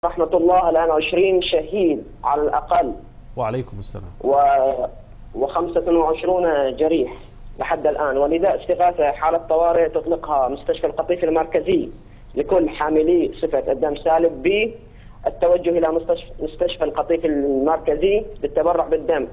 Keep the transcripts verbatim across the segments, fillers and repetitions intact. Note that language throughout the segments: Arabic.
رحمة الله الآن عشرين شهيد على الأقل. وعليكم السلام. و وخمسة وعشرون جريح لحد الآن، ولذا استغاثة حالة طوارئ تطلقها مستشفى القطيف المركزي لكل حاملي صفة الدم سالب بالتوجه إلى مستشفى, مستشفى القطيف المركزي للتبرع بالدم.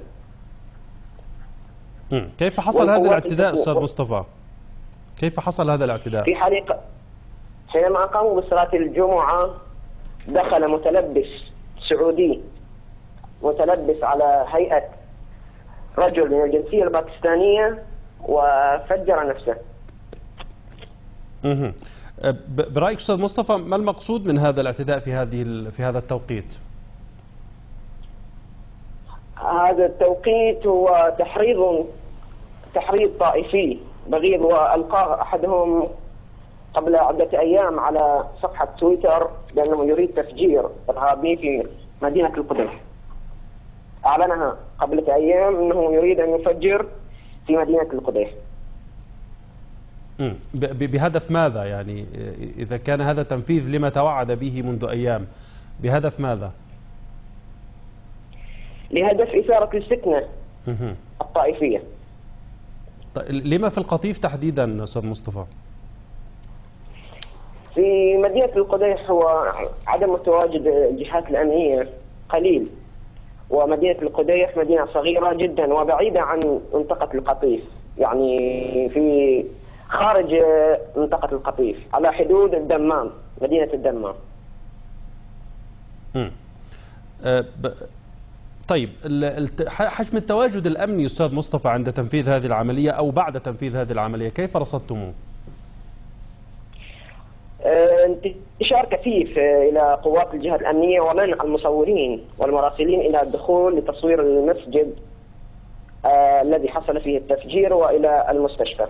كيف حصل هذا الاعتداء أستاذ مصطفى؟ كيف حصل هذا الاعتداء؟ في حريق حينما قاموا بصلاة الجمعة دخل متلبس سعودي متلبس على هيئة رجل من الجنسية الباكستانية وفجر نفسه. اها برأيك أستاذ مصطفى ما المقصود من هذا الاعتداء في هذه في هذا التوقيت؟ هذا التوقيت هو تحريض تحريض طائفي بغيض، وألقاه أحدهم قبل عدة أيام على صفحة تويتر بأنه يريد تفجير إرهابي في مدينة القدس. أعلنها قبل أيام أنه يريد أن يفجر في مدينة القدس. بهدف ماذا يعني؟ إذا كان هذا تنفيذ لما توعد به منذ أيام، بهدف ماذا؟ لهدف إثارة الفتنة الطائفية. لما في القطيف تحديدا أستاذ مصطفى؟ في مدينة القديح هو عدم تواجد الجهات الأمنية قليل، ومدينة القديح مدينة صغيرة جدا وبعيدة عن منطقة القطيف، يعني في خارج منطقة القطيف على حدود الدمام، مدينة الدمام. أه ب... طيب حجم التواجد الأمني أستاذ مصطفى عند تنفيذ هذه العملية أو بعد تنفيذ هذه العملية كيف رصدتموه؟ انتشار كثيف إلى قوات الجهات الأمنية ومنع المصورين والمراسلين إلى الدخول لتصوير المسجد آه الذي حصل فيه التفجير وإلى المستشفى.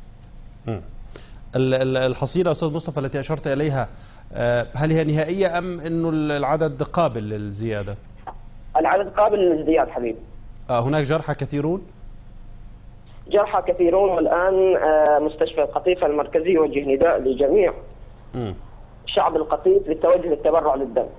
الحصيلة أستاذ مصطفى التي أشرت إليها هل هي نهائية أم أنه العدد قابل للزيادة؟ العدد قابل للزيادة حبيبي. آه هناك جرحى كثيرون؟ جرحى كثيرون، والآن آه مستشفى القطيف المركزي يوجه نداء لجميع م. شعب القطيف للتوجه للتبرع للدم.